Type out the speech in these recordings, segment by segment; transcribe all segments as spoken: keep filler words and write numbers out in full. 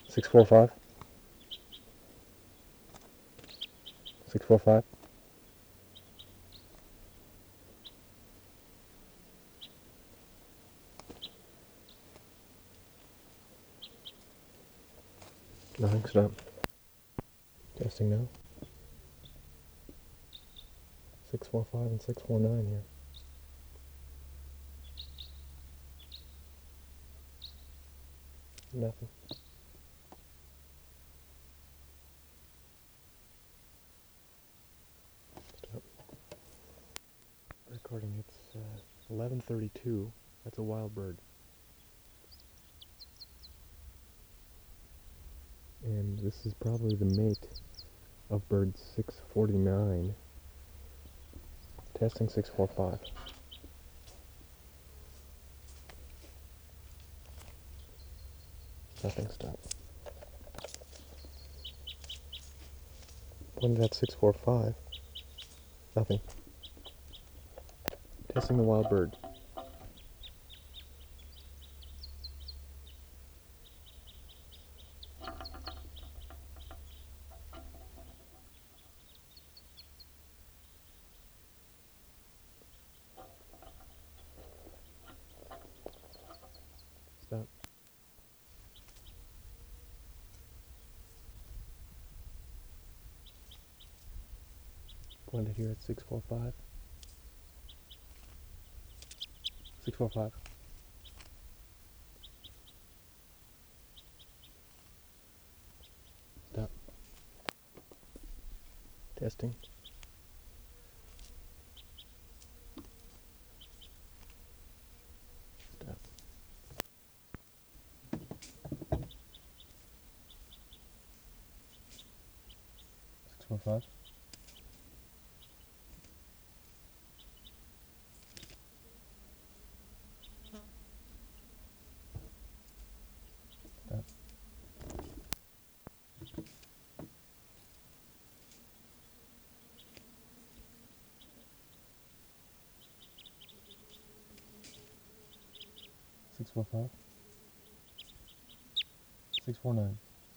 Six four five. Six four five. Nothing. Stop. Testing now. Six four five and six four nine here. Nothing. Stop. Recording. It's uh, eleven thirty-two. That's a wild bird. And this is probably the mate of bird six forty-nine. Testing six four five. Nothing. Stop. Pointed at six four five. Nothing. Testing the wild bird. Stop. Pointed here at six four five. six four five. Stop. Testing. Stop. six four five. Stop. six four five. six four nine.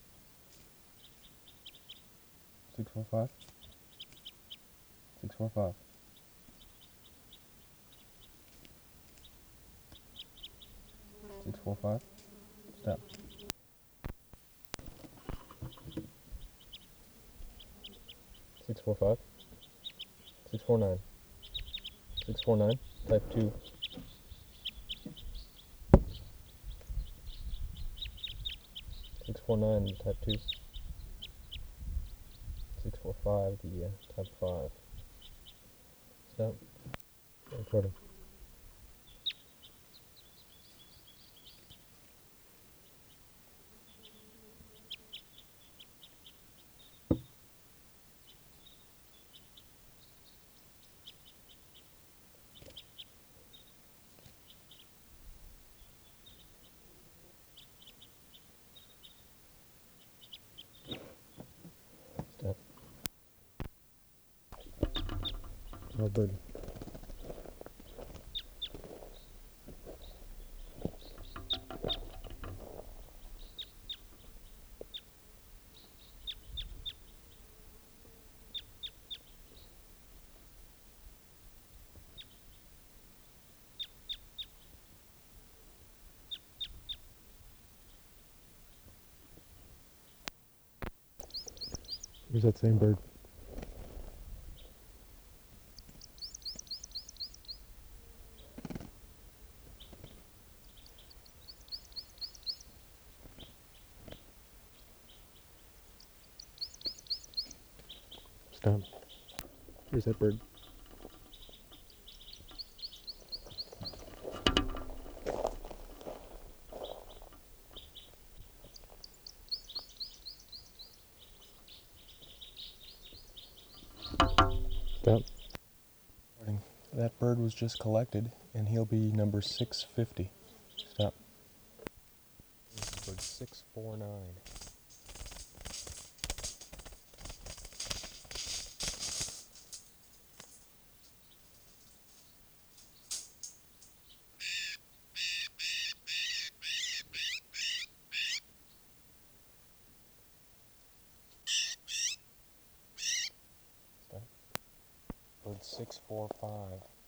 six four five. six four five. six four five. Stop. six four five. six four nine. six four nine. Type two. six four nine. Type two. six four five. The uh, type five. Stop. Recording. Stop. Oh, bird. Here's that same bird. Stop. Here's that bird. Stop. That bird was just collected, and he'll be number six fifty. Stop. This is bird six four nine. Bird six four five.